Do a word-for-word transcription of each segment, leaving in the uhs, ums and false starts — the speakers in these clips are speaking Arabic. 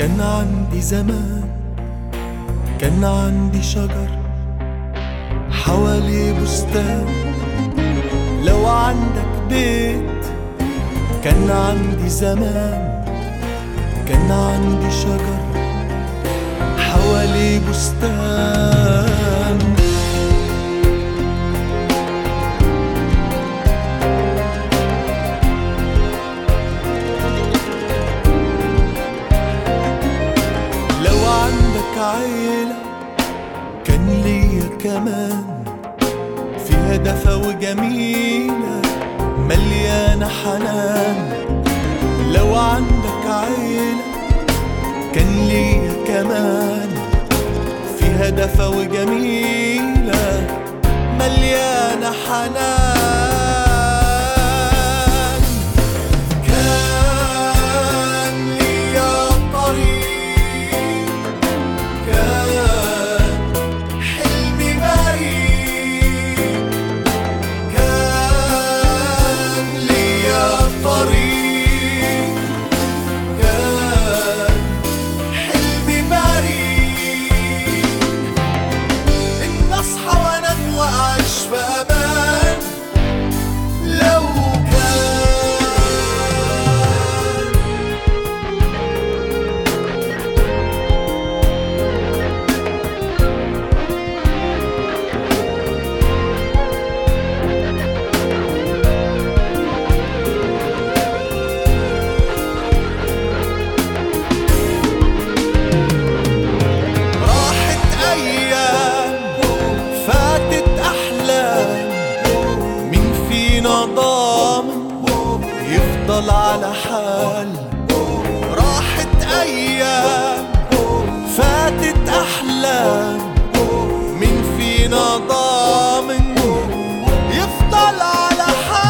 كان عندي زمان، كان عندي شجر حوالي بستان. لو عندك بيت، كان عندي زمان، كان عندي شجر حوالي بستان. لو عندك عيلة، كان ليا كمان، فيها دفى وجميلة مليانة حنان. لو عندك عيلة، كان ليا كمان، فيها دفى وجميلة مليانة حنان. كان ليا طريق، كان حلمي بريء. كان ليا طريق، كان حلمي بريء. إن أصحى وأنام وأعيش في أمان. لو يفضل على حال، راحت أيام فاتت أحلام. مين فينا ضامن يفضل على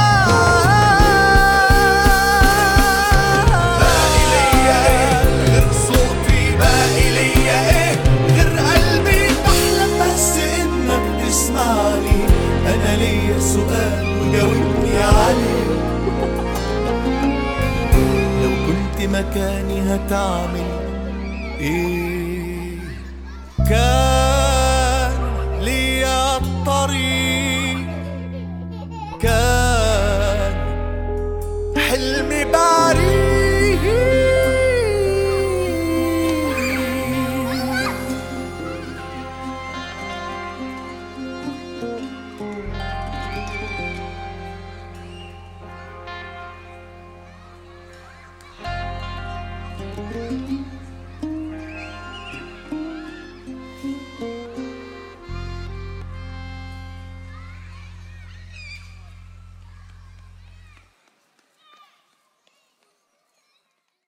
حال؟ باقي ليا ايه غير صوتي؟ باقي ليا ايه غير قلبي؟ بحلم بس انك تسمعني. انا ليا سؤال وجاوبني عليه. مكاني هتعمل ايه؟ كان ليا الطريق